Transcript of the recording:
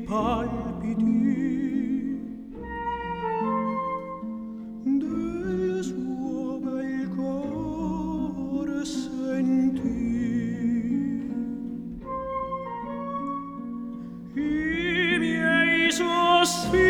palpiti del suo bel cuore sentì. I miei sospiri